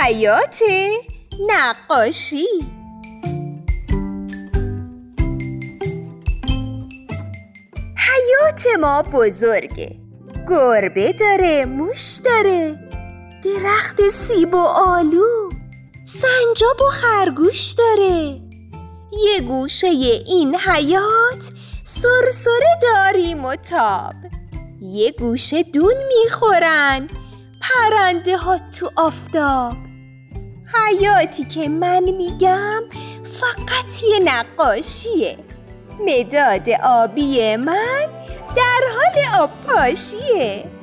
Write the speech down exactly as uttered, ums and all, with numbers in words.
حیات نقاشی. حیات ما بزرگه، گربه داره، موش داره، درخت سیب و آلو، سنجاب و خرگوش داره. یه گوشه این حیات سرسره داریم و تاب، یه گوشه دون میخورن پرنده ها تو آفتاب. حیاتی که من میگم فقط یه نقاشیه، مداد آبی من در حال آب پاشیه.